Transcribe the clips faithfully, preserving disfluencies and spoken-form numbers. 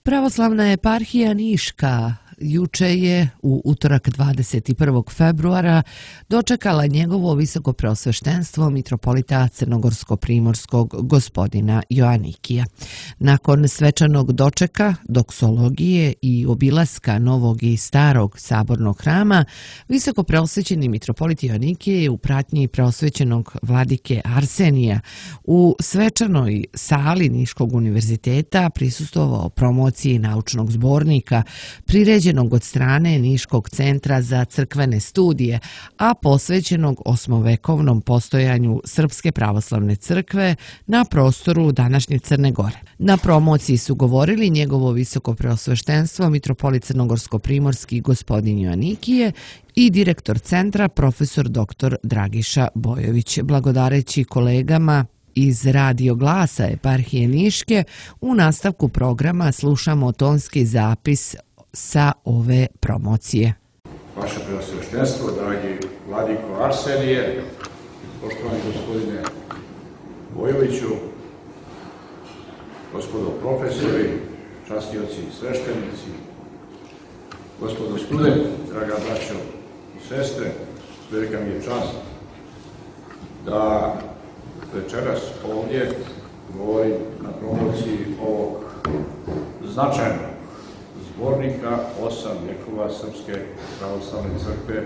Pravoslavna eparhija Niška juče je u utorak dvadeset prvog februara dočekala njegovo visokopreosveštenstvo mitropolita crnogorsko-primorskog gospodina Joanikija. Nakon svečanog dočeka, doksologije i obilaska novog i starog sabornog hrama, visokopreosvećeni mitropolit Joanikije je u pratnji preosvećenog vladike Arsenija u svečanoj sali Niškog univerziteta prisustvovao promociji naučnog zbornika priređenog od strane Niškog centra za crkvene studije, a posvećenog osmovekovnom postojanju Srpske pravoslavne crkve na prostoru današnje Crne Gore. Na promociji su govorili njegovo visokopreosveštenstvo mitropolit crnogorsko-primorski gospodin Joanikije i direktor centra profesor doktor Dragiša Bojović. Blagodareći kolegama iz Radio Glasa eparhije Niške, u nastavku programa slušamo tonski zapis sa ove promocije. Vaše preosveštenstvo, dragi vladiko Arsenije, poštovani gospodine Bojoviću, gospodo profesori, častioci i sveštenici, gospodo studenti, draga braćo i sestre, velika mi je čast da večeras ovdje govorim na promociji ovog značajnog zbornika osam vjekova Srpske pravoslavne crkve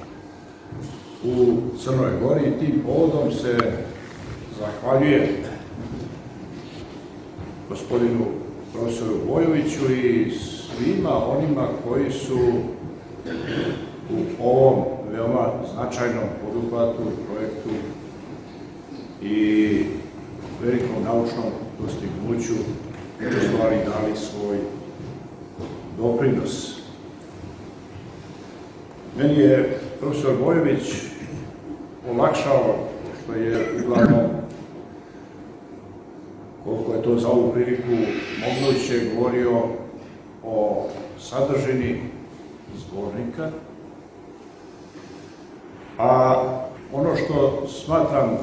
u Crnoj Gori. I tim povodom se zahvaljujem gospodinu profesoru Bojoviću i svima onima koji su u ovom veoma značajnom poduhvatu, projektu i velikom naučnom dostignuću uzvali dali svoj doprinos. Meni je profesor Bojović olakšao, što je uglavnom, koliko je to za ovu priliku moguće, govorio o sadržini zbornika, a ono što smatram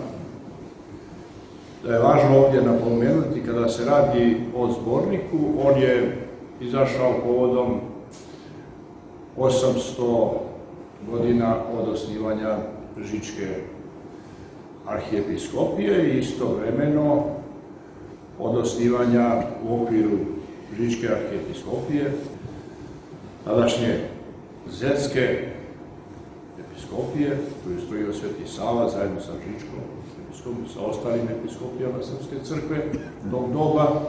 da je važno ovdje napomenuti kada se radi o zborniku, on je izašao povodom osamsto godina od osnivanja Žičke arhijepiskopije i istovremeno od osnivanja u okviru Žičke arhijepiskopije tadašnje Zetske episkopije, koju je stvorio Sveti Sava zajedno sa Žičkom episkopijom, sa ostalim episkopijama Srpske crkve tog doba,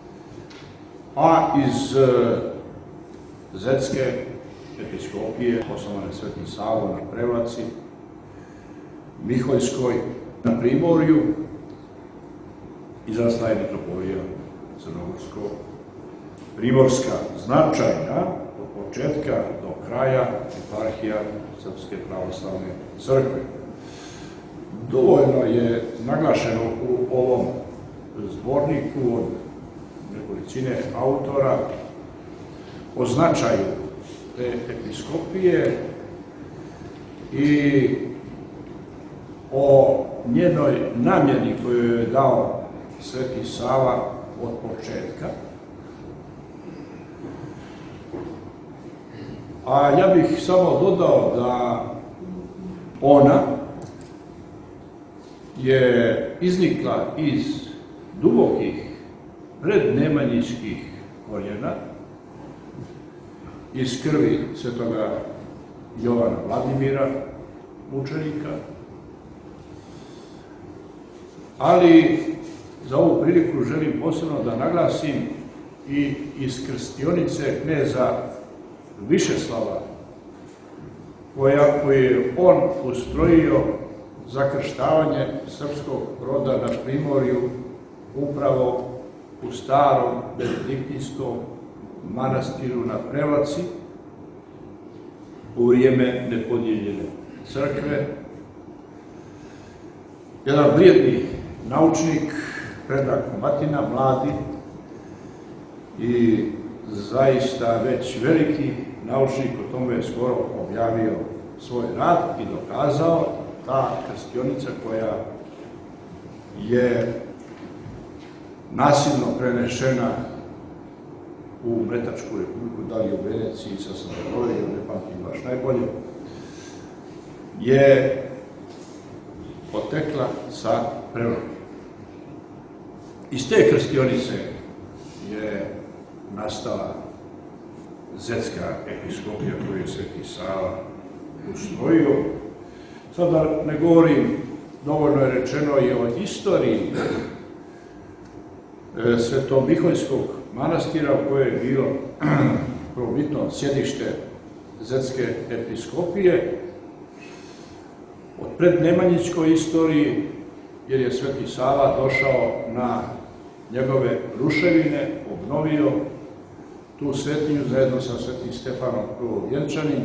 a iz Zetske episkopije osnovane Sveti Savo na Prevlaci, Miholjskoj na Primorju, izrasla je mitropolija crnogorsko-primorska, značajna od početka do kraja eparhija Srpske pravoslavne crkve. Dovoljno je naglašeno u ovom zborniku od nekolicine autora o značaju te episkopije i o njenoj namjeni koju je dao Sveti Sava od početka. A ja bih samo dodao da ona je iznikla iz dubokih prednemanjičkih korijena, iz krvi svetoga Jovana Vladimira, mučenika, ali za ovu priliku želim posebno da naglasim i iz krstionice kneza Višeslava, koja, koji je on ustrojio za krštavanje srpskog roda na Primorju upravo u starom benediktijskom manastiru na Prevlaci u vrijeme nepodijeljene crkve. Jedan vrijedni naučnik, Predrag Komatina, mladi i zaista već veliki naučnik, o tome je skoro objavio svoj rad i dokazao ta krstionica koja je nasilno prenešena u Mletačku republiku, da li u Veneciji, sa sam zaboravio, ne pamtim baš najbolje, je potekla sa Prevlake. Iz te krstionice je nastala Zetska episkopija koju je Sveti Sava ustrojio. Sad da ne govorim, dovoljno je rečeno i o istoriji Sveto-Miholjskog manastira u kojoj je bilo prvobitno sjedište Zetske episkopije, od prednemanjičkoj istoriji, jer je Sveti Sava došao na njegove ruševine, obnovio tu svetinju zajedno sa Svetim Stefanom Prvovjenčanim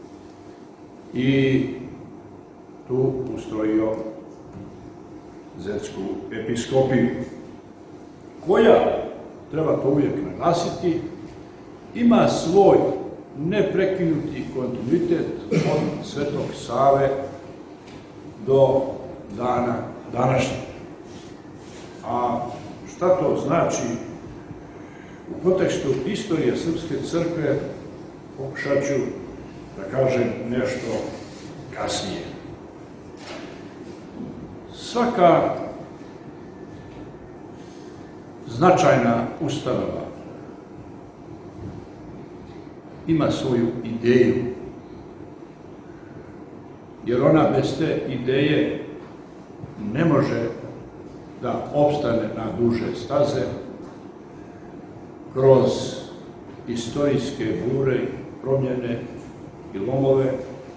i tu ustrojio Zetsku episkopiju, koja, treba to uvijek naglasiti, ima svoj neprekinuti kontinuitet od Svetog Save do dana današnjeg. A šta to znači u kontekstu istorije Srpske crkve, pokušat ću da kažem nešto kasnije. Svaka značajna ustanova ima svoju ideju, jer ona bez te ideje ne može da opstane na duže staze kroz istorijske bure, promjene i lomove.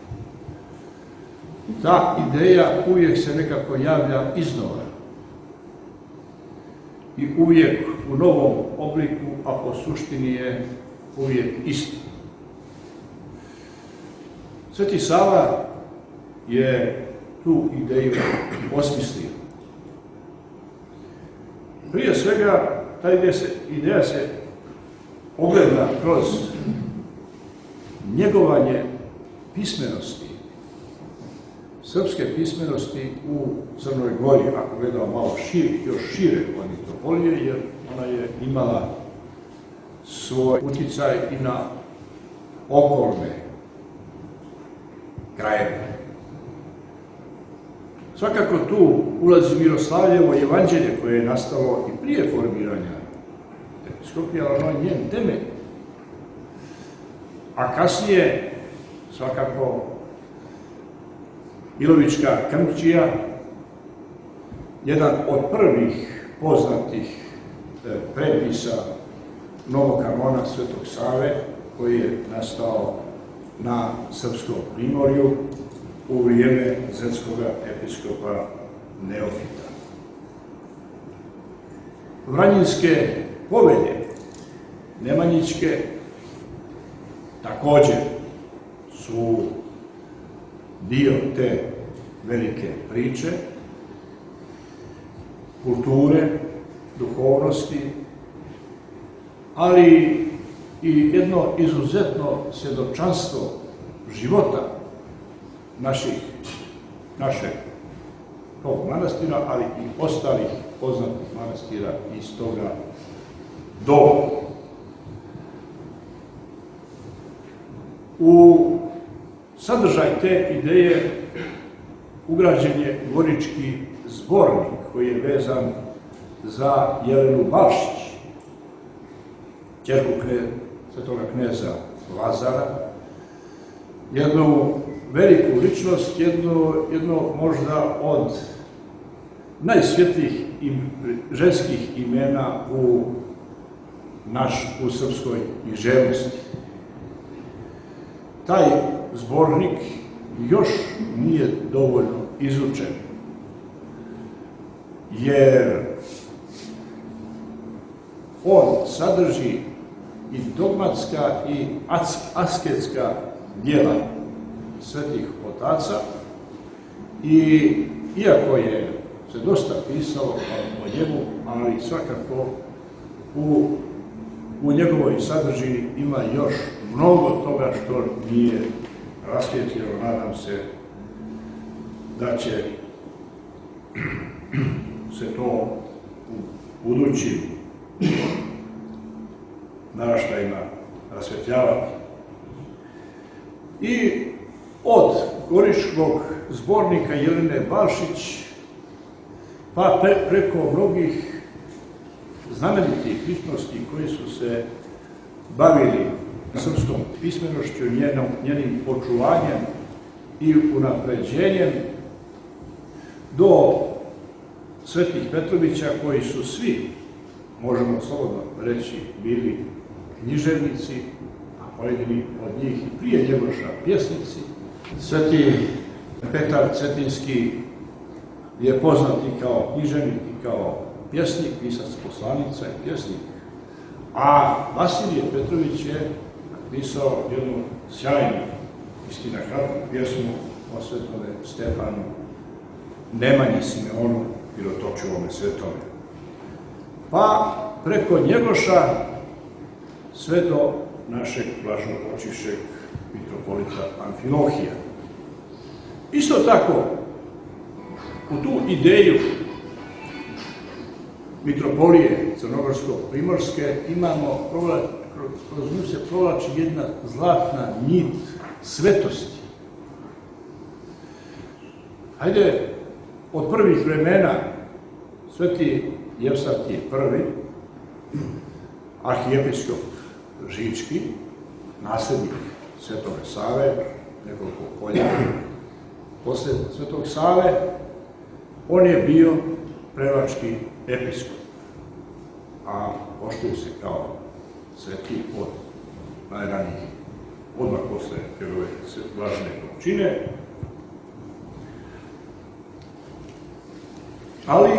Ta ideja uvijek se nekako javlja iznova i uvijek u novom obliku, a po suštini je uvijek isti. Sveti Sava je tu ideju osmislio. Prije svega, ta ideja se, ideja se ogleda kroz njegovanje pismenosti, srpske pismenosti u Crnoj Gori, ako gledamo malo šire, još šire od mitropolije, jer ona je imala svoj utjecaj i na okolne krajeve. Svakako tu ulazi Miroslavljevo evanđelje koje je nastalo i prije formiranja episkopije, ali ono je njen temelj. A kasnije, svakako, Ilovička Krmčija, jedan od prvih poznatih prepisa novog kanona Svetog Save, koji je nastao na Srpskom primorju u vrijeme Zetskog episkopa Neofita. Vranjinske povelje, nemanjičke, također su dio te velike priče, kulture, duhovnosti, ali i jedno izuzetno svjedočanstvo života naših, našeg tog manastira, ali i ostalih poznatih manastira iz toga doba. U sadržaj te ideje ugrađen je Gorički zbornik koji je vezan za Jelenu Balšić, ćerku svetoga kneza Lazara, jednu veliku ličnost, jedno, jedno možda od najsvjetlijih im, ženskih imena u naš, u srpskoj književnosti. Taj zbornik još nije dovoljno izučen, jer on sadrži i dogmatska i asketska djela svetih otaca i iako je se dosta pisalo o njemu, ali svakako u, u njegovoj sadržini ima još mnogo toga što nije rasvijetljeno. Nadam se da će se to u budućim naraštajima rasvetljavati. I od Goričkog zbornika Jelene Balšić pa pre, preko mnogih znamenitih ličnosti koji su se bavili srpskom pismenošću, njenom, njenim očuvanjem i unapređenjem, do Svetih Petrovića, koji su svi, možemo slobodno reći, bili književnici, a pojedini od njih i prije Njegoša pjesnici. Sveti Petar Cetinski je poznat i kao književnik i kao pjesnik, pisac poslanica i pjesnik. A Vasilije Petrović je napisao jednu sjajnu, istina kratku pjesmu o Svetome Stefanu, Nemanji Simeonu, Pirotočevome svetome. Pa preko Njegoša sve do našeg blaženopočišćeg mitropolita Amfilohija. Isto tako, u tu ideju mitropolije Crnogorsko-primorske imamo, kroz nju se provlači jedna zlatna nit svetosti. Hajde, od prvih vremena Sveti Jevsatije prvi, arhijepiskop Žički, nasljednik Svetog Save, nekoliko koljena posle Svetog Save, on je bio prevački episkop, a poštuje se kao sveti od najranijih, odmah posle njegove blažene končine. Ali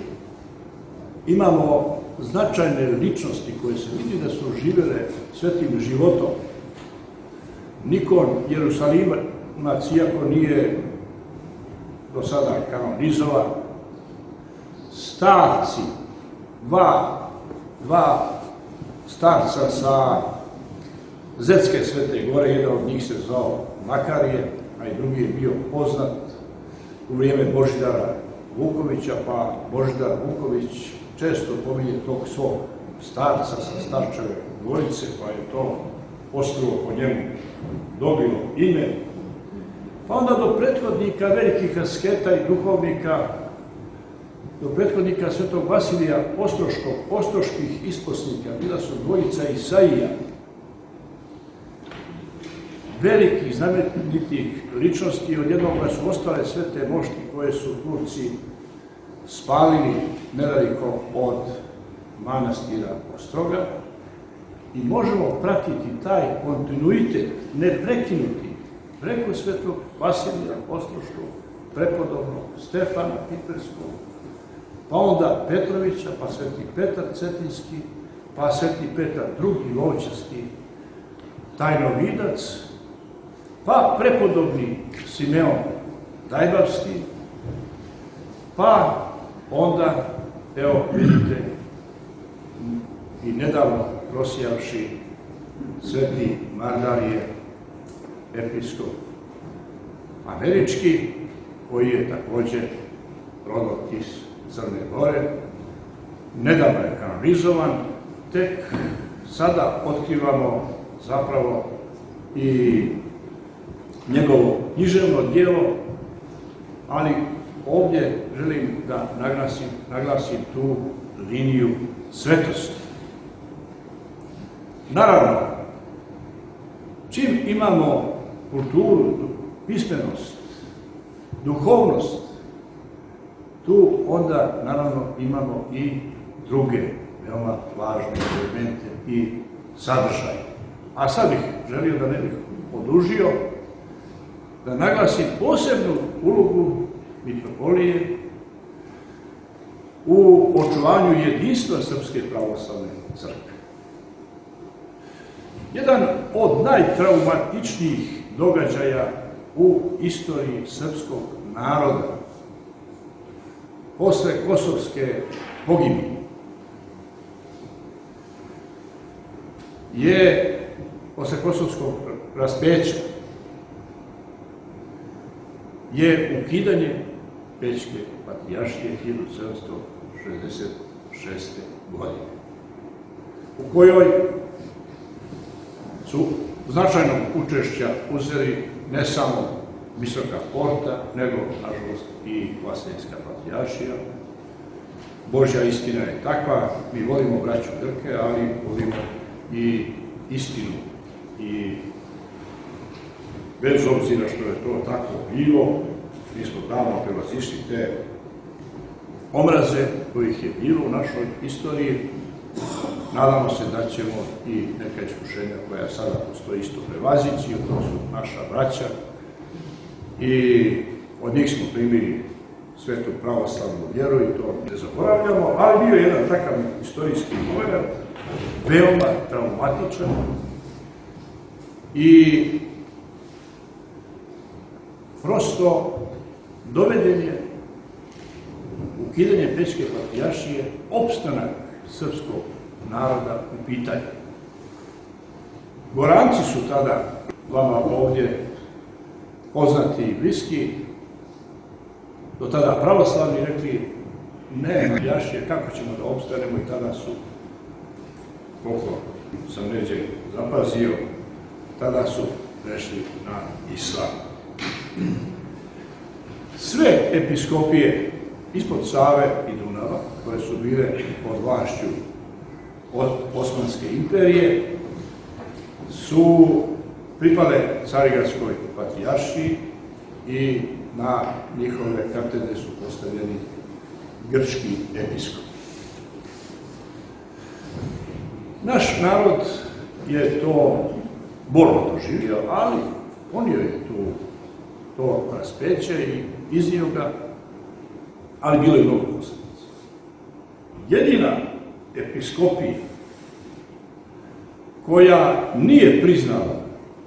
imamo značajne ličnosti koje se vidi da su živjele svetim životom. Nikon Jerusalimac, iako nije do sada kanonizovan, starci, dva, dva starca sa Zetske Svete Gore, jedan od njih se zvao Makarije, a i drugi je bio poznat u vrijeme Božidara Vukovića, pa Božidar Vuković često pominje tog svog starca sa Starčeve Gorice, pa je to ostrvo po njemu dobilo ime. Pa onda do prethodnika velikih asketa i duhovnika, do prethodnika Svetog Vasilija Ostroškog, ostroških isposnika, bila su dvojica Isaija, velikih, znamenitih ličnosti, od jednoga su ostale sve te mošti koje su Turci spalili nedaleko od manastira Ostroga, i možemo pratiti taj kontinuitet, neprekinuti, preko Svetog Vasilija Ostroškog, prepodobnog Stefana Piperskog, pa onda Petrovića, pa Sveti Petar Cetinski, pa Sveti Petar drugi Lovćarski, tajnovidac, pa prepodobni Simeon Dajbavski, pa onda, evo vidite, i nedavno prosijavši Sveti Mardarije, episkop američki, koji je također rodom iz Crne Gore, nedavno je kanonizovan, tek sada otkrivamo zapravo i njegovo književno djelo, ali ovdje želim da naglasim, naglasim tu liniju svetosti. Naravno, čim imamo kulturu, pismenost, duhovnost, tu onda naravno imamo i druge veoma važne elemente i sadržaje. A sad bih želio, da ne bih odužio, da naglasim posebnu ulogu mitropolije u očuvanju jedinstva Srpske pravoslavne crkve. Jedan od najtraumatičnijih događaja u istoriji srpskog naroda posle kosovske pogibije je, posle kosovskog raspeća, je ukidanje Pećke patrijaršije hiljadu sedamsto šezdeset šeste. godine, u kojoj su značajnog učešća uzeli ne samo Visoka porta, nego, nažalost, i Vaseljska patrijaršija. Božja istina je takva, mi volimo braću Grke, ali volimo i istinu. I bez obzira što je to tako bilo, mi smo davno prevazišli te omraze kojih je bilo u našoj istoriji. Nadamo se da ćemo i neka iskušenja koja sada postoji isto prevazići, to su naša braća, i od njih smo primili svetu pravoslavnu vjeru i to ne zaboravljamo, ali bio je jedan takav istorijski moment, veoma traumatičan, i prosto doveden je ukidanje Pećke patrijaršije, opstanak srpskog naroda u pitanju. Goranci su tada, vama ovdje poznati i bliski, do tada pravoslavni, rekli ne, patrijaršije, kako ćemo da opstanemo, i tada su, koliko sam neđe zapazio, tada su prešli na islam. Sve episkopije ispod Save i Dunava, koje su bile pod vlašću od Osmanske imperije, su pripale Carigradskoj patrijaršiji i na njihove katedre su postavljeni grčki episkopi. Naš narod je to bolno doživio, ali ponio je tu to raspeće i iznio ga, ali bilo je mnogo posljedica. Jedina episkopija koja nije priznala,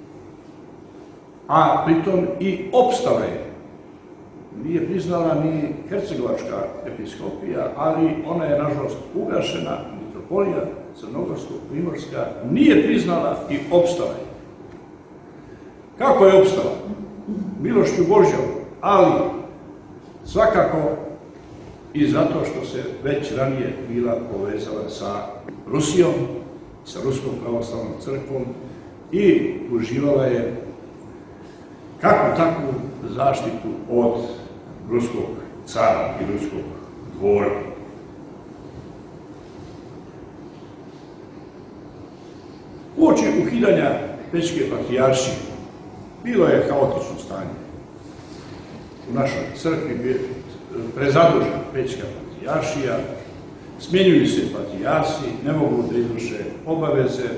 a pritom i opstala je, nije priznala ni hercegovačka episkopija, ali ona je nažalost ugašena, mitropolija Crnogorsko-Primorska nije priznala i opstala je. Kako je opstala? Milošću Božjom, ali svakako i zato što se već ranije bila povezala sa Rusijom, sa Ruskom pravoslavnom crkvom, i uživala je kakvu takvu zaštitu od ruskog cara i ruskog dvora. Uoči ukidanja Pećke patrijaršije bilo je haotično stanje. U našoj crkvi je prezadužena Pećka patrijaršija, smjenjuju se patrijarsi, ne mogu da izvrše obaveze,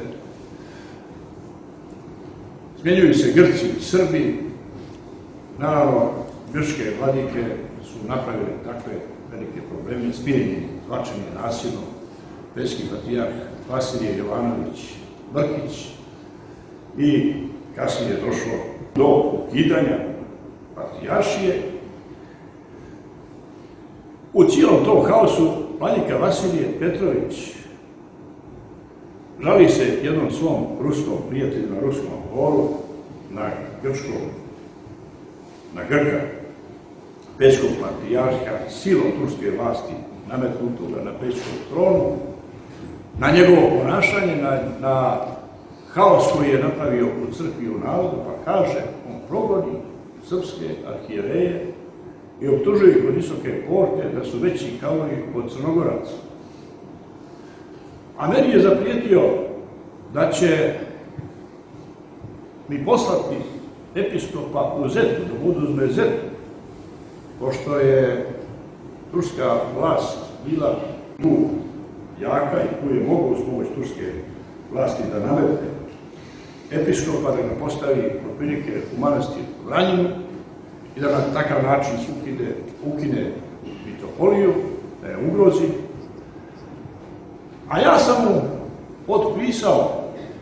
smjenjuju se Grci i Srbi. Naravno, grčke vladike su napravili takve velike probleme, smirenje, zvačenje nasilno. Pećki patrijarh Vasilije Jovanović Brkić, i kasnije je došlo do ukidanja patrijaršije. U cijelom tom haosu vladika Vasilije Petrović žali se jednom svom ruskom prijatelju na ruskom dvoru, na grčkom, na Grka, Pećkog patrijarha, silom turske vlasti nametnutoga na Pećkom tronu, na njegovo ponašanje, na, na haos koji je napravio u crkvi i u narodu, pa kaže, on progoni srpske arhijereje i optužuje ih od Visoke porte da su veći kalovi od Crnogoraca. A meni je zaprijetio da će mi poslati episkopa u Zetu, da budu uzme Zetu, pošto je turska vlast bila tu jaka i tu je mogu uz pomoć turske vlasti da nametne episkopa, da ga postavi otprilike u manastir Vranjinu i da na takav način ukine, ukine mitropoliju, da je ugrozi. A ja sam mu potpisao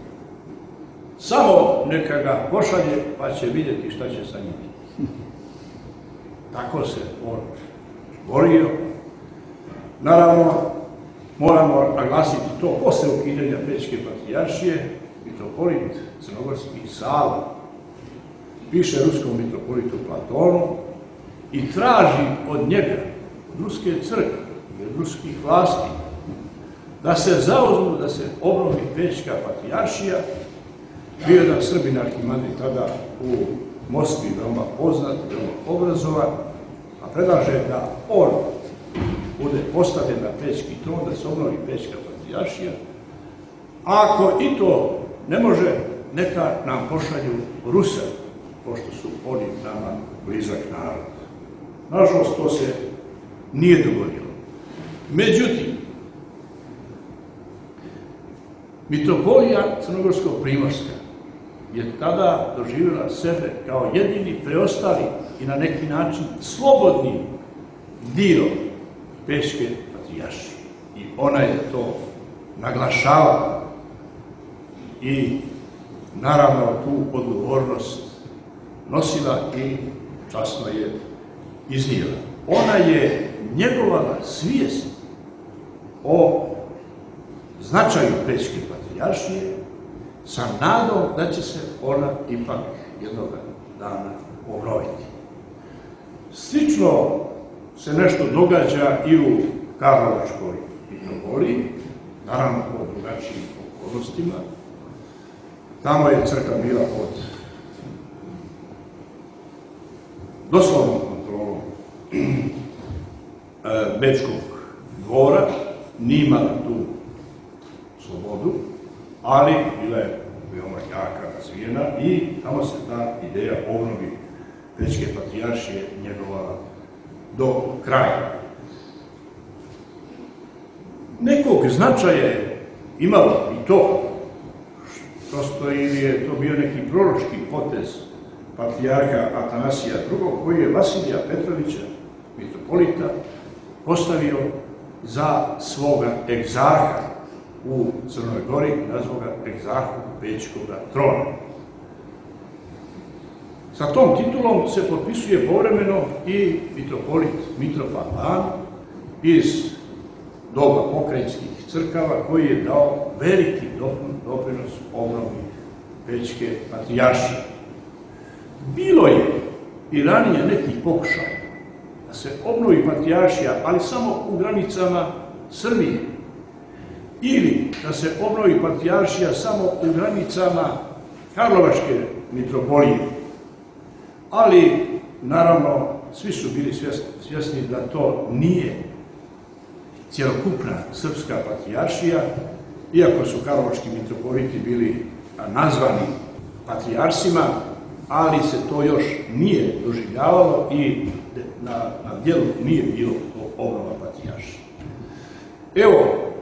samo neka ga pošalje, pa će vidjeti šta će sa njim. Tako se on borio. Naravno, moramo naglasiti to posle ukidanja Pećke patrijaršije, mitropolit crnogorski Sava piše ruskom mitropolitu Platonu i traži od njega, od ruske crkve i od ruskih vlasti, da se zauzmu, da se obnovi Pećka patrijaršija Bio jedan Srbin arhimandrit tada u Moskvi, veoma poznat, veoma obrazovan, a predlaže da on bude postavljen na pećki tron, da se obnovi pećka patrijaršija. Ako i to ne može, neka nam pošalju Ruse, pošto su oni nama blizak narod. Nažalost, to se nije dogodilo. Međutim, mitropolija Crnogorsko-primorska je tada doživjela sebe kao jedini preostali i na neki način slobodni dio Pećke patrijaršije. I ona je to naglašavala i naravno tu odgovornost nosila i časno je iznijela. Ona je njegovala svijest o značaju Pećke patrijaršije sa nadom da će se ona ipak jednog dana obnoviti. Slično se nešto događa i u Karlovačkoj mitropoliji, naravno po drugačijim okolnostima. Tamo je crkva bila pod doslovnom kontrolom Bečkog dvora, nije imala tu slobodu, ali bila je veoma jaka, razvijena i tamo se ta ideja obnovi Pećke patrijaršije njegovala do kraja. Nekog značaja je imalo i to, prosto ili je to bio neki proročki potez patrijarha Atanasija drugog, koji je Vasilija Petrovića, mitropolita, postavio za svoga egzarha u Crnoj Gori, nazvao ga egzarhom Pećkoga trona. Sa tom titulom se potpisuje povremeno i mitropolit Mitrofan Ban iz doba pokrajinskih crkava, koji je dao veliki doprinos obnovi Pećke patrijaršije. Bilo je i ranije nekih pokušaja da se obnovi patrijaršija, ali samo u granicama Srbije, ili da se obnovi patrijaršija samo u granicama Karlovačke mitropolije. Ali, naravno, svi su bili svjesni da to nije cjelokupna srpska patrijaršija, iako su karlovački mitropoliti bili nazvani patrijarsima, ali se to još nije doživljavalo i na, na djelu nije bilo obnova patrijaršije. Evo,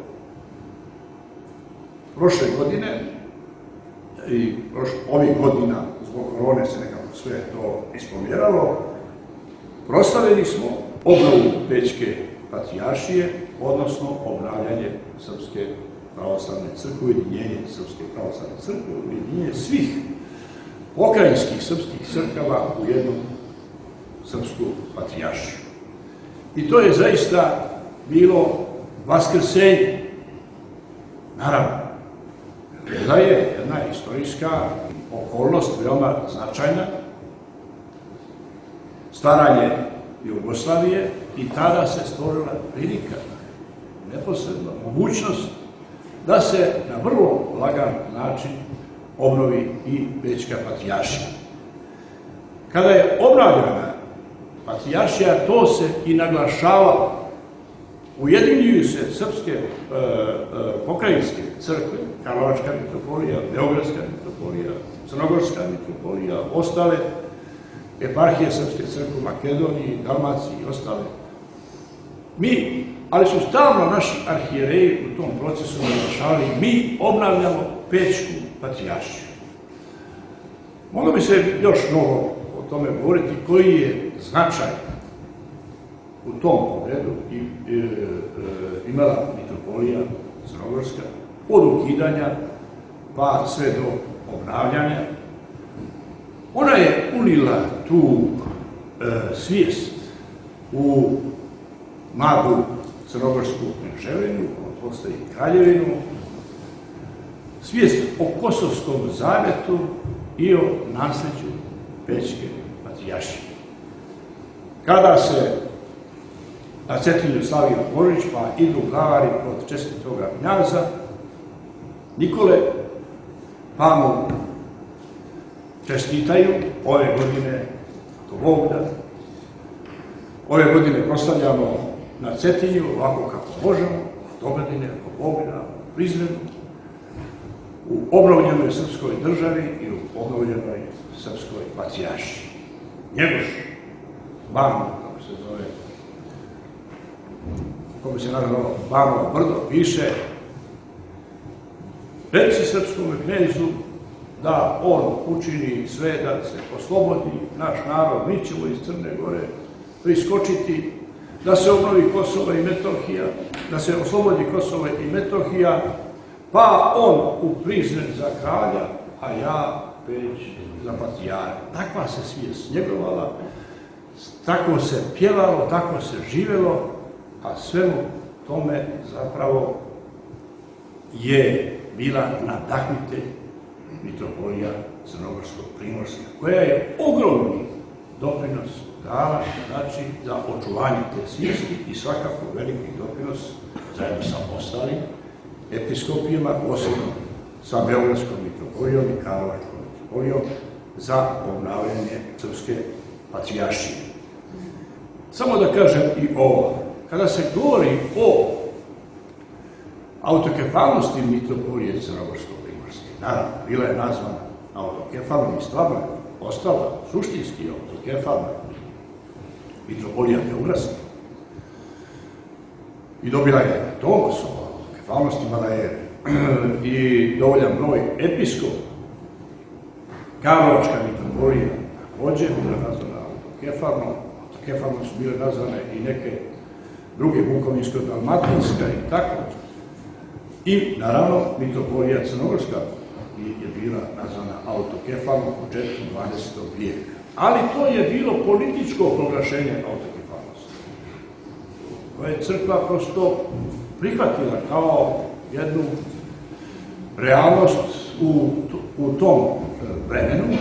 prošle godine i prošle, ovih godina, zbog korone se nekako sve to ispomjeralo, proslavili smo obnovu Pećke patrijaršije, odnosno obnavljanje Srpske pravoslavne crkve, ujedinjenje Srpske pravoslavne crkve, ujedinjenje svih pokrajinskih srpskih crkava u jednu srpsku patrijaršiju. I to je zaista bilo vaskrsenje. Naravno, bila je jedna istorijska okolnost veoma značajna, stvaranje Jugoslavije, i tada se stvorila prilika, neposredno mogućnost, da se na vrlo lagan način obnovi i Pećka patrijaršija. Kada je obnavljana patrijaršija, to se i naglašavalo. Ujedinjuju se srpske e, e, pokrajinske crkve, Karlovačka mitropolija, Beogradska mitropolija, Crnogorska mitropolija, ostale eparhije Srpske crkve u Makedoniji, Dalmaciji i ostale. Mi, ali su stalno naši arhijereji u tom procesu naglašavali, mi obnavljamo Pećku patrijaršiju. Moglo bi se još mnogo o tome govoriti, koji je značaj u tom pogledu i, e, e, imala mitropolija Crnogorska od ukidanja pa sve do obnavljanja. Ona je unila tu e, svijest u mladu crnogorsku kneževinu, posle i kraljevinu, svijest o Kosovskom zavetu i o nasljeđu Pećke patrijaršije. Kada se na Cetinju slavio Božić, pa idu glavari pod čestitoga knjaza Nikole, pa mu čestitaju ove godine, to Bog da. Ove godine proslavljamo na Cetinju ovako kako možemo, do godine, ako Bog da, u Prizrenu, u obnovljenoj srpskoj državi i u obnovljenoj srpskoj patrijaršiji. Njegoš, Bano, kako se zove, kako se nazvalo Banovo brdo, piše: reci srpskom knezu da on učini sve da se oslobodi naš narod, mi ćemo iz Crne Gore priskočiti, da se obnovi Kosovo i Metohija, da se oslobodi Kosovo i Metohija, pa on u Prizren za kralja, a ja Peć za patrijara. Takva se svijest njegovala, tako se pjevalo, tako se živelo, a svemu tome zapravo je bila nadahnitelj mitropolija Crnogorsko-primorska, koja je ogromni doprinos dala, znači, za očuvanje te svijesti i svakako veliki doprinos zajedno sa ostalim episkopijama, posebno sa Beogradskom mitropolijom i Karlovačkom mitropolijom, za obnavljanje srpske patrijaršije. Samo da kažem i ovo, kada se govori o autokefalnosti mitropolije Crnogorsko-primorske, naravno, bila je nazvana autokefalnom i stvarno ostala suštinski autokefalna mitropolija Beogradska i dobila je tomos o autokefalnosti, imala je i dovoljan broj episkop. Karlovačka mitropolija također bila nazvana autokefalnom, autokefalnom su bile nazvane i neke druge, Bukovinsko-dalmatinska i tako. I, naravno, mitropolija Crnogorska je bila nazvana autokefalnom početkom dvadesetog vijeka. Ali to je bilo političko proglašenje autokefalnosti, koje je crkva prosto prihvatila kao jednu realnost u, u tom vremenu,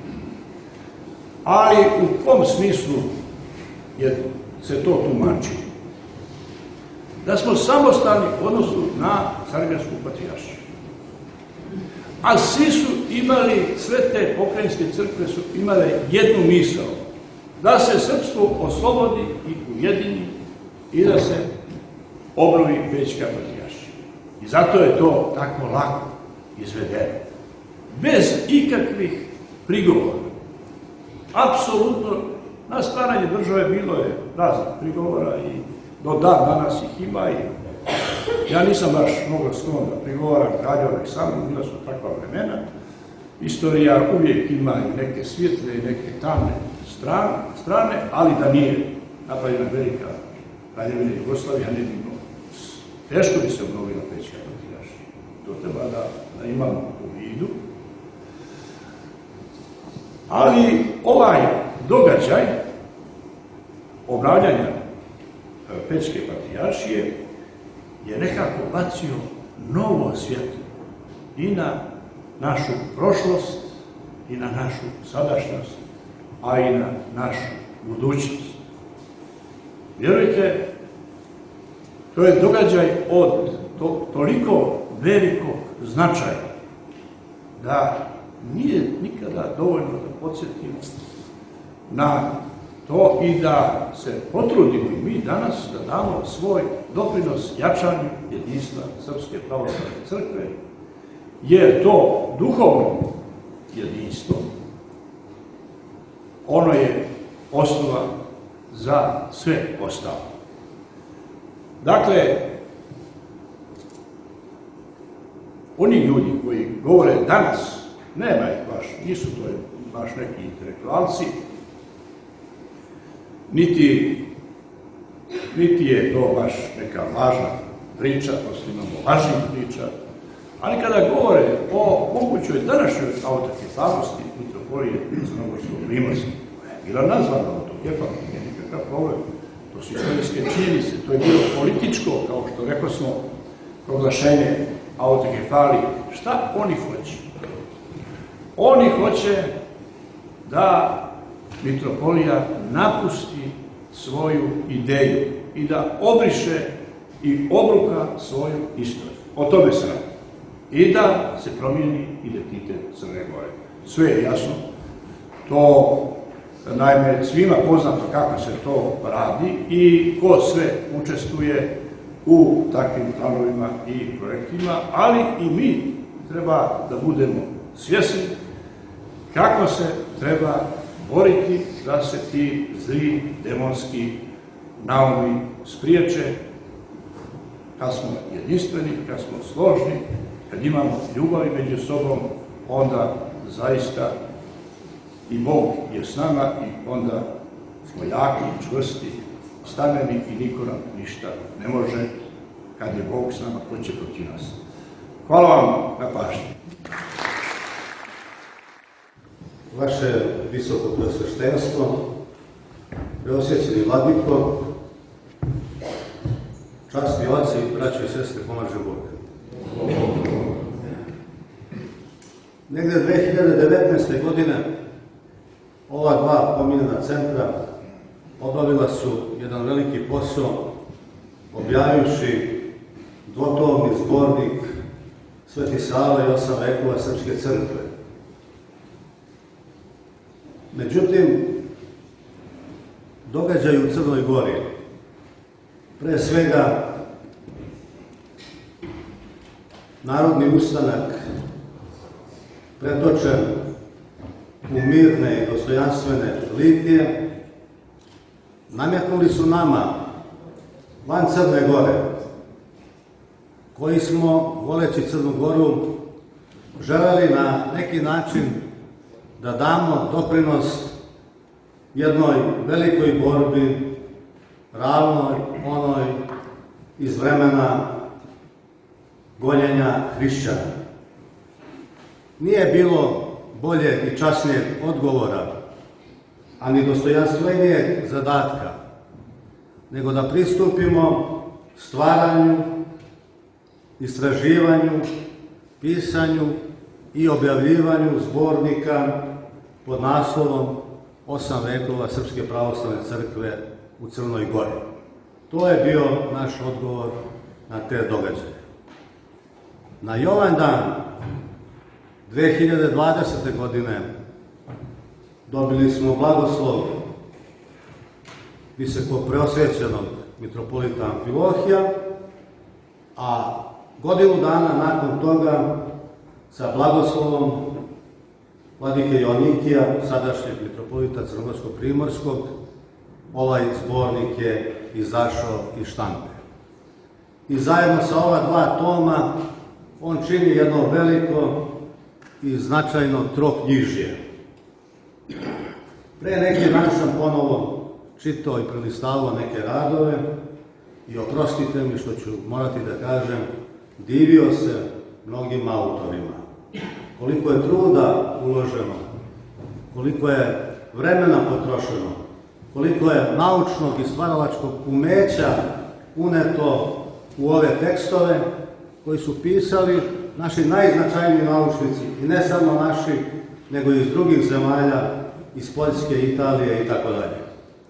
ali u kom smislu je se to tumači? Da smo samostalni u odnosu na Carigradsku patrijaršiju. A svi su imali, sve te pokrajinske crkve su imale jednu misao, da se srpstvo oslobodi i ujedini i da se obnovi Pećka patrijaršija. I zato je to tako lako izvedeno. Bez ikakvih prigovora. Apsolutno, na stvaranje države bilo je raznih prigovora i do dan danas ih ima i ja nisam baš mnogo sklon da prigovaram kralju Aleksandru, bila su takva vremena. Istorija uvijek ima i neke svijetle i neke tamne strane, ali da nije napravljena velika kraljevina Jugoslavija, ne bi bilo. Teško bi se obnovila Pećka patrijaršija. To treba da, da imamo u vidu. Ali ovaj događaj obnavljanja Pećke patrijaršije je nekako bacio novo svjetlo i na našu prošlost, i na našu sadašnjost, a i na našu budućnost. Vjerujte, to je događaj od to, toliko velikog značaja da nije nikada dovoljno da podsjetimo na to i da se potrudimo i mi danas da damo svoj doprinos jačanju jedinstva Srpske pravoslavne crkve, jer to duhovno jedinstvo, ono je osnova za sve ostalo. Dakle, oni ljudi koji govore danas, nema ih baš, nisu to baš neki intelektualci, Niti, niti je to baš neka važna priča, prosto imamo važnijih priča, ali kada govore o mogućoj današnjoj autokefalnosti mitropolije Crnogorsko-primorske, koja je bila nazvana autokefalnom, nije nikakav problem, to su istorijske činjenice, to je bilo političko, kao što rekao smo, proglašenje autokefalije. Šta oni hoće? Oni hoće da mitropolija napusti svoju ideju i da obriše i obruka svoju istoriju. O tome se radi. i da se promijeni identitet Crne Gore. Sve je jasno. To, naime, svima poznato kako se to radi i ko sve učestvuje u takvim planovima i projektima, ali i mi treba da budemo svjesni kako se treba boriti da se ti zli demonski naumi spriječe, kad smo jedinstveni, kad smo složni, kad imamo ljubavi među sobom, onda zaista i Bog je s nama i onda smo jaki, čvrsti, stameni i niko nam ništa ne može kad je Bog s nama, ko će protiv nas. Hvala vam na pažnji. Vaše visoko preosveštenstvo, preosvećeni vladiko, časni oci, braćo i sestre, pomaže Bog. Negde dve hiljade devetnaeste. godine ova dva pominjena centra obavila su jedan veliki posao, objavivši dvotomni zbornik Sveti Sava i osam vekova Srpske crkve. Međutim, događaj u Crnoj Gori, pre svega narodni ustanak pretočen u mirne i dostojanstvene litije, nametnuli su nama, van Crne Gore, koji smo, voleći Crnu Goru, želeli na neki način da damo doprinos jednoj velikoj borbi, ravnoj onoj iz vremena gonjenja hrišćana. Nije bilo bolje i časnijeg odgovora, a ni dostojanstvenijeg zadatka, nego da pristupimo stvaranju, istraživanju, pisanju i objavljivanju zbornika pod naslovom Osam vekova Srpske pravoslavne crkve u Crnoj Gori. To je bio naš odgovor na te događaje. Na Jovandan dve hiljade dvadesete. godine dobili smo blagoslov visoko preosvećenog mitropolita Amfilohija, a godinu dana nakon toga sa blagoslovom vladike Joanikija, sadašnjeg mitropolita Crnogorsko-primorskog, ovaj zbornik je izašao iz štampe. I zajedno sa ova dva toma on čini jedno veliko i značajno troknjižje. Pre neki dan sam ponovo čitao i prelistavao neke radove i oprostite mi što ću morati da kažem, divio se mnogim autorima. Koliko je truda uloženo, koliko je vremena potrošeno, koliko je naučnog i stvaralačkog umeća uneto u ove tekstove koji su pisali naši najznačajniji naučnici, i ne samo naši, nego i iz drugih zemalja, iz Poljske, Italije i tako dalje.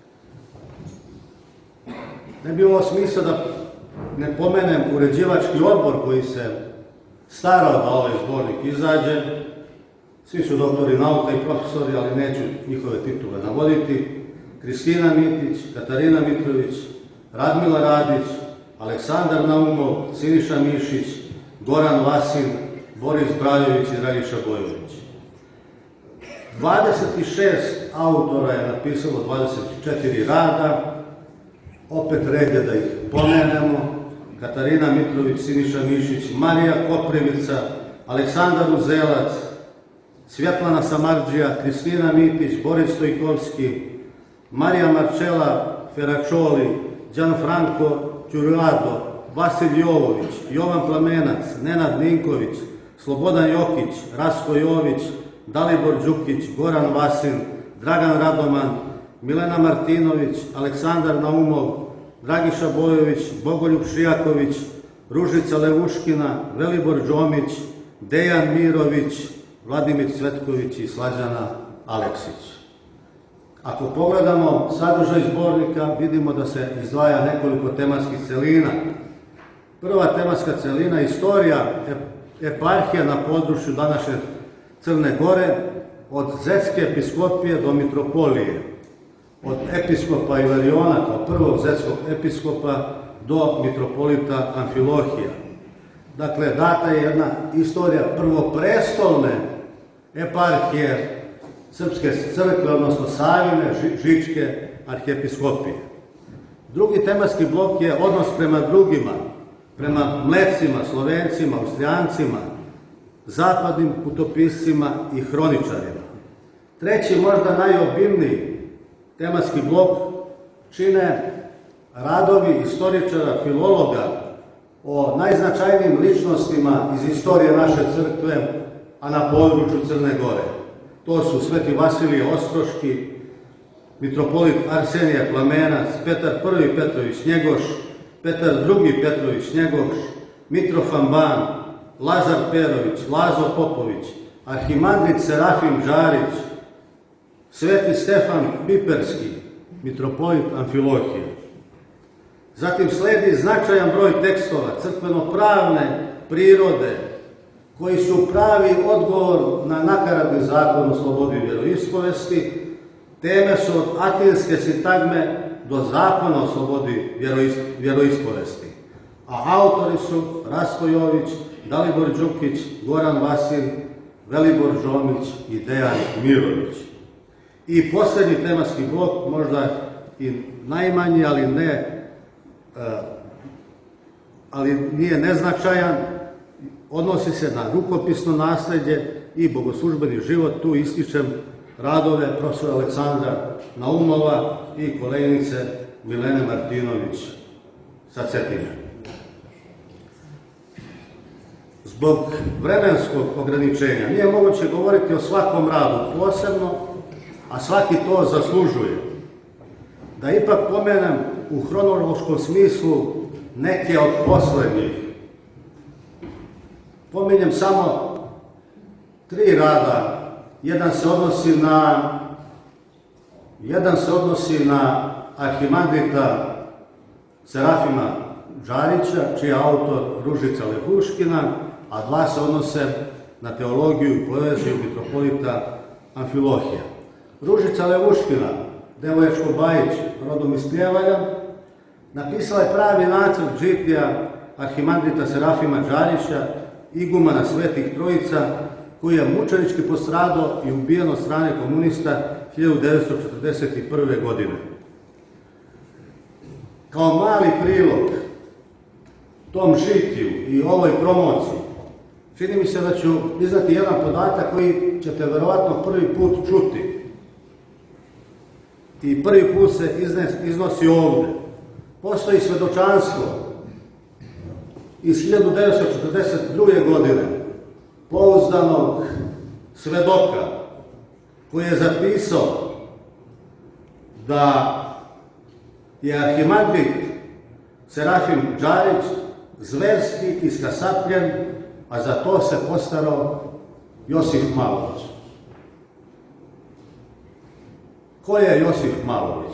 Ne bi ovo smisla da ne pomenem uređivački odbor koji se starao da ovaj zbornik izađe. Svi su doktori nauka i profesori, ali neću njihove titule navoditi. Kristina Mitić, Katarina Mitrović, Radmila Radić, Aleksandar Naumov, Siniša Mišić, Goran Vasin, Boris Braljević i Dragiša Bojović. dvadeset šest autora je napisalo dvadeset četiri rada, opet red je da ih pomenemo: Katarina Mitrović, Siniša Mišić, Marija Koprivica, Aleksandar Uzelac, Svjetlana Samardžija, Kristina Mitić, Boris Stojkovski, Marija Marčela Feračoli, Gianfranco Đurado, Vasilij Jovović, Jovan Plamenac, Nenad Ninković, Slobodan Jokić, Rasko Jović, Dalibor Đukić, Goran Vasin, Dragan Radoman, Milena Martinović, Aleksandar Naumov, Dragiša Bojović, Bogoljub Šijaković, Ružica Levuškina, Velibor Đomić, Dejan Mirović, Vladimir Cvetković i Slađana Aleksić. Ako pogledamo sadržaj zbornika, vidimo da se izdvaja nekoliko tematskih celina. Prva tematska celina, istorija eparhija na području današnje Crne Gore, od Zetske episkopije do mitropolije, od episkopa Ilariona kao prvog zetskog episkopa do mitropolita Amfilohija. Dakle, data je jedna istorija prvoprestolne eparhije Srpske crkve, odnosno Savine Žičke arhiepiskopije. Drugi tematski blok je odnos prema drugima, prema Mlecima, Slovencima, Austrijancima, zapadnim putopiscima i hroničarima. Treći, možda najobimniji tematski blok čine radovi istoričara, filologa o najznačajnijim ličnostima iz istorije naše crkve, a na području Crne Gore. To su Sveti Vasilije Ostroški, mitropolit Arsenije Plamenac, Petar prvi Petrović Njegoš, Petar drugi Petrović Njegoš, Mitrofan Ban, Lazar Perović, Lazo Popović, arhimandrit Serafim Đarić, Sveti Stefan Piperski, mitropolit Amfilohije. Zatim sledi značajan broj tekstova crkveno-pravne prirode, koji su pravi odgovor na nakaradni zakon o slobodi vjeroispovesti. Teme su od atinske sintagme do zakona o slobodi vjeroispovesti. A autori su Rastko Jović, Dalibor Đukić, Goran Vasin, Velibor Žomić i Dejan Mirović. I posljednji tematski blok, možda i najmanji, ali ne ali nije neznačajan, odnosi se na rukopisno nasljeđe i bogoslužbeni život. Tu ističem radove profesora Aleksandra Naumova i koleginice Milene Martinović sa Cetine. Zbog vremenskog ograničenja nije moguće govoriti o svakom radu posebno, a svaki to zaslužuje. Da ipak pomenem u hronološkom smislu neke od posljednjih. Pominjem samo tri rada. Jedan se odnosi na jedan se odnosi na arhimandrita Serafima Đarića, čiji je autor Ružica Lehuškina, a dva se odnose na teologiju i poeziju mitropolita Amfilohija. Ružica Lehuškina, devoječko Bajić, rodom iz Pljevalja, napisala je pravi nacrt žitija arhimandrita Serafima Đarića, igumana Svetih Trojica, koji je mučenički postradao i ubijen od strane komunista hiljadu devetsto četrdeset prve. godine. Kao mali prilog tom žitiju i ovoj promociji, čini mi se da ću iznati jedan podatak koji ćete verovatno prvi put čuti. I prvi put se iznes, iznosi ovdje. Postoji svedočanstvo iz hiljadu devetsto četrdeset druge. godine pouzdanog svedoka koji je zapisao da je arhimandrit Serafim Đarić zverski iskasapljen, a za to se postarao Josif Malović. Ko je Josif Malović?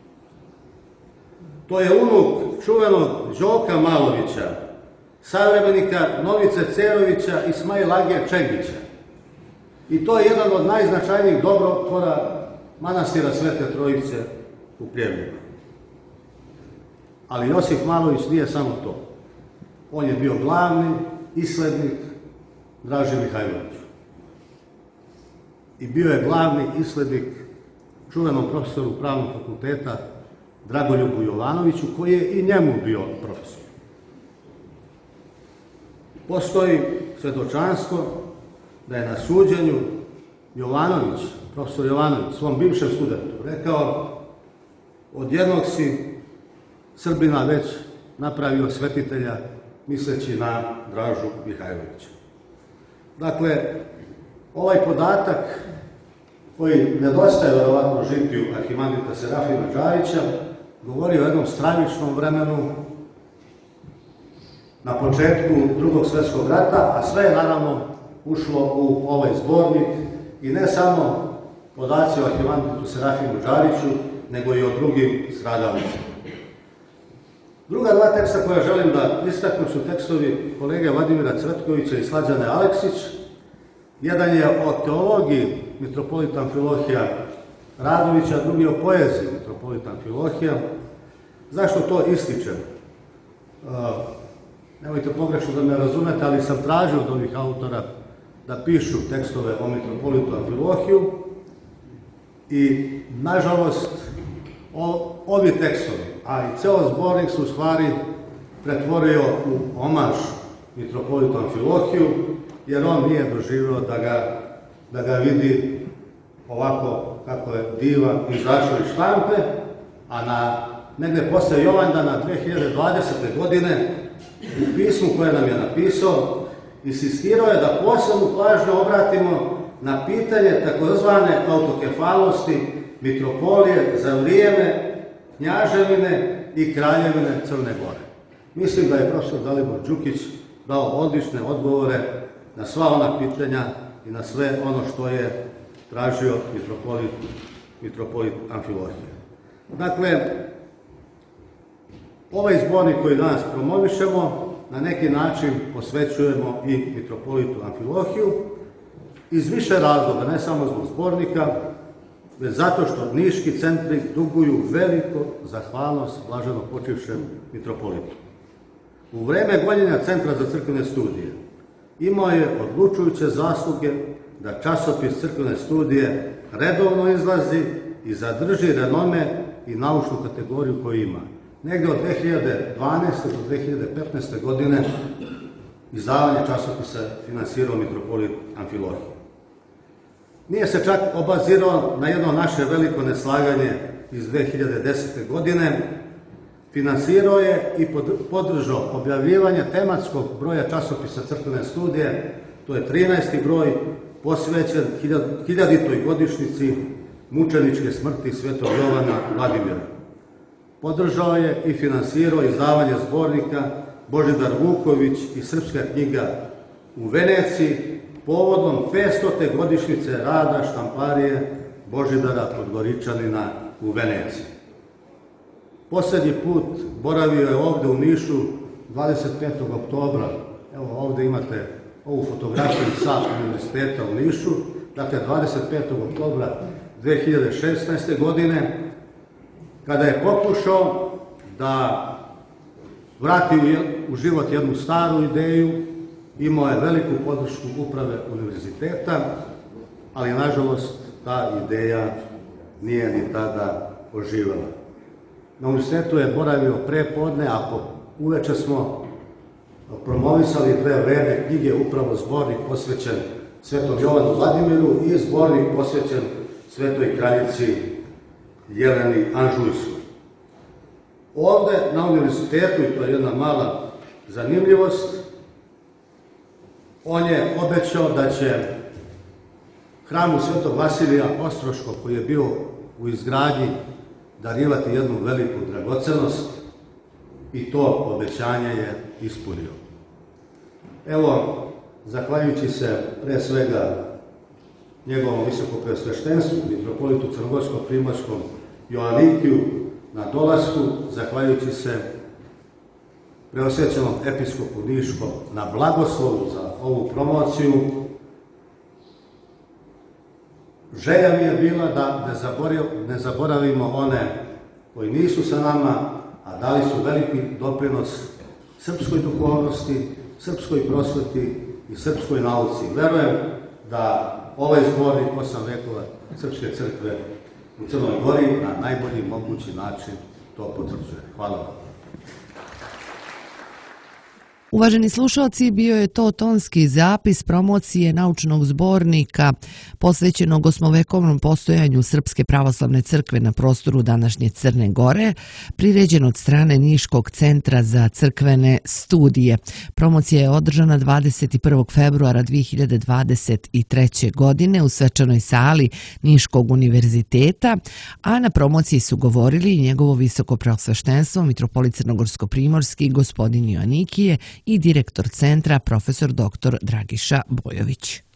To je unuk čuvenog Đoka Malovića, savremenika Novice Cerovića i Smajlage Čengića. I to je jedan od najznačajnijih dobrotvora manastira Svete Trojice u Pljevljima. Ali Josif Malović nije samo to. On je bio glavni islednik Draži Mihajloviću. I bio je glavni islednik čuvenom profesoru Pravnog fakulteta Dragoljubu Jovanoviću, koji je i njemu bio profesor. Postoji svedočanstvo da je na suđenju Jovanović, profesor Jovanović, svom bivšem studentu rekao: od jednog si Srbina već napravio svetitelja, misleći na Dražu Mihajlovića. Dakle, ovaj podatak koji nedostaje verovatno žitiju arhimandrita Serafima Đarića govori o jednom stravičnom vremenu na početku Drugog svjetskog rata, a sve je naravno ušlo u ovaj zbornik i ne samo podaci o arhimandritu Serafimu Đariću, nego i o drugim stradalnicima. Druga dva teksta koja želim da istaknem su tekstovi kolege Vladimira Cvetkovića i Slađane Aleksić. Jedan je o teologiji mitropolita Amfilohija Radovića, drugi o poeziji mitropolita Amfilohija. Zašto to ističem? Uh, nemojte pogrešno da me razumete, ali sam tražio od ovih autora da pišu tekstove o mitropolitu Amfilohiju i, nažalost, o, ovi tekstovi, a i ceo zbornik su u stvari pretvorio u omaž mitropolitu Amfilohiju, jer on nije doživio da ga, da ga vidi ovako kako je divan izašao iz štampe, a na negde posle Jovandana dve hiljade dvadesete. godine u pismu koje nam je napisao insistirao je da posebnu pažnju obratimo na pitanje takozvane autokefalnosti mitropolije za vrijeme knjaževine i kraljevine Crne Gore. Mislim da je profesor Dalibor Đukić dao odlične odgovore na sva ona pitanja i na sve ono što je tražio mitropolit, mitropolit Amfilohije. Dakle, ovaj zbornik koji danas promovišemo na neki način posvećujemo i mitropolitu Amfilohiju iz više razloga, ne samo zbog zbornika, već zato što niški centri duguju veliko zahvalnost blaženo počivšem mitropolitu. U vreme gonjenja Centra za crkvene studije imao je odlučujuće zasluge da časopis Crkvene studije redovno izlazi i zadrži renome i naučnu kategoriju koju ima. Negde od dve hiljade dvanaeste. do dve hiljade petnaeste. godine izdavanje časopisa finansirao mitropolit Amfilohije. Nije se čak obazirao na jedno naše veliko neslaganje iz dve hiljade desete. godine. Finansirao je i podržao objavljivanje tematskog broja časopisa Crkvene studije, to je trinaesti broj, posvećen hiljaditoj godišnjici mučeničke smrti svetog Jovana Vladimira. Podržao je i finansirao izdavanje zbornika Božidar Vuković i Srpska knjiga u Veneciji povodom petstote godišnjice rada štamparije Božidara Podgoričanina u Veneciji. Poslednji put boravio je ovde u Nišu dvadeset petog oktobra. Evo ovde imate ovu fotografiju sa univerziteta u Nišu, dakle dvadeset petog oktobra dve hiljade šesnaeste. godine, kada je pokušao da vrati u život jednu staru ideju, imao je veliku podršku uprave univerziteta, ali nažalost ta ideja nije ni tada oživela. Na univerzitetu je boravio pre podne, a uveče smo promovisali dve vredne knjige, upravo zbornik posvećen svetom Jovanu Vladimiru i zbornik posvećen svetoj kraljici Jeleni Anžujskoj. Ovde na univerzitetu, i to je jedna mala zanimljivost, on je obećao da će hramu svetog Vasilija Ostroškog, koji je bio u izgradnji, darivati jednu veliku dragocenost i to obećanje je ispunio. Evo, zahvaljujući se pre svega njegovom visokopreosveštenstvu, mitropolitu crnogorsko-primorskom Joanikiju na dolasku, zahvaljujući se preosvećenom episkopu Niškom na blagoslovu za ovu promociju, želja mi je bila da ne zaboravimo one koji nisu sa nama, a dali su veliki doprinos srpskoj duhovnosti, srpskoj prosveti i srpskoj nauci. Verujem da ovaj zbornik osam vekova Srpske crkve u Crnoj Gori na najbolji mogući način to potvrđuje. Hvala vam. Uvaženi slušalci, bio je to tonski zapis promocije naučnog zbornika posvećenog osmovekovnom postojanju Srpske pravoslavne crkve na prostoru današnje Crne Gore, priređen od strane Niškog centra za crkvene studije. Promocija je održana dvadeset prvog februara dve hiljade dvadeset treće. godine u svečanoj sali Niškog univerziteta, a na promociji su govorili i njegovo visoko preosveštenstvo mitropolit crnogorsko-primorski gospodin Joanikije i direktor centra profesor doktor Dragiša Bojović.